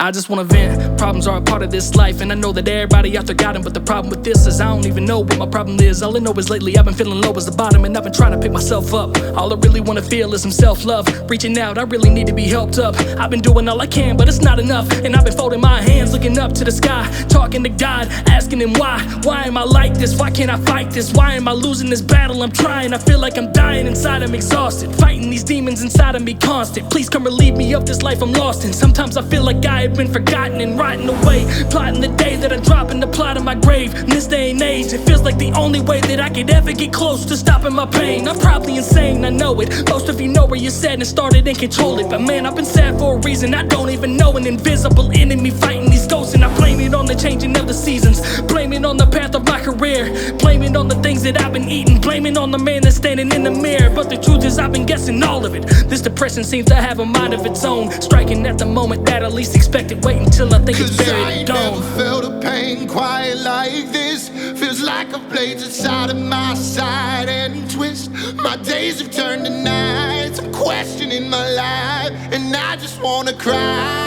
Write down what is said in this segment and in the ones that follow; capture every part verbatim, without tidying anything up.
I just wanna vent, problems are a part of this life, and I know that everybody out there got them, but the problem with this is I don't even know what my problem is. All I know is lately I've been feeling low as the bottom, and I've been trying to pick myself up. All I really wanna feel is some self-love, reaching out, I really need to be helped up. I've been doing all I can, but it's not enough, and I've been folding my hands, looking up to the sky, talking to God, asking him why. Why am I like this? Why can't I fight this? Why am I losing this battle? I'm trying, I feel like I'm dying inside, I'm exhausted, fighting these demons inside of me constant. Please come relieve me of this life I'm lost in. Sometimes I feel like I have been forgotten and rotting away, plotting the day that I drop in the plot of my grave. In this day and age, it feels like the only way that I could ever get close to stopping my pain. I'm probably insane, I know it. Most of you know where you're sadness started and control it, but man, I've been sad for a reason. I don't even know an invisible enemy fighting these ghosts, and I blame it on the changing of the seasons, blame it on the path of my career, blame it on the things that I've been eating, blame it on the man that's standing in the mirror. But the truth is I've been guessing all of it. This depression seems to have a mind of its own, striking at the moment that I least expected. Wait until I think it's buried and gone. I never felt a pain quite like this. Feels like a blade inside of my side and twist. My days have turned to nights. I'm questioning my life, and I just wanna cry,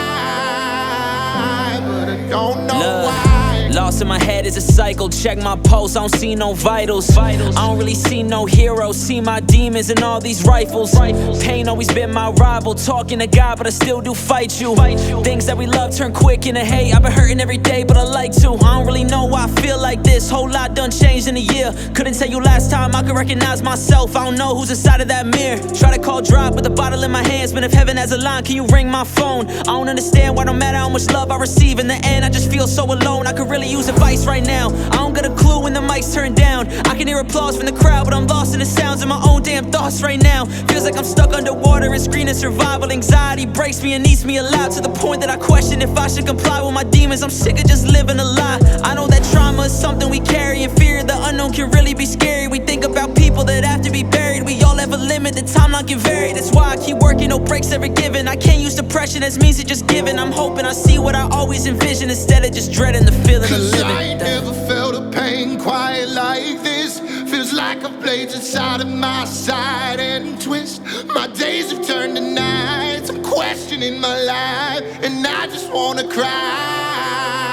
but I don't know Love. why. Lost in my head is a cycle. Check my pulse, I don't see no vitals. vitals. I don't really see no heroes. See my demons and all these rifles. rifles. Pain always been my rival. Talking to God, but I still do fight you. fight you. Things that we love turn quick into hate. I've been hurting every day, but I like to. I don't really know why I feel like this. Whole lot done changed in a year. Couldn't tell you last time I could recognize myself. I don't know who's inside of that mirror. Try to call drop with a bottle in my hands, but if heaven has a line, can you ring my phone? I don't understand why no matter how much love I receive, in the end I just feel so alone. I could really use advice right now. I don't got a clue when the mic's turned down. I can hear applause from the crowd, but I'm lost in the sounds of my own damn thoughts right now. Feels like I'm stuck underwater and screaming survival. Anxiety breaks me and eats me alive, to the point that I question if I should comply with my demons. I'm sick of just living a lie. I know that trauma is something we carry, and fear of the unknown can really be scary. We think about people that have to be buried. We all have a limit, the timeline can vary. That's why I keep working, no breaks ever given. I can't use depression as means to just giving. I'm hoping I see what I always envisioned, instead of just dreading the feeling of living. I ain't never felt a pain quite like this. Feels like a blade inside of my side and twist. My days have turned to nights. I'm questioning my life, and I just wanna cry.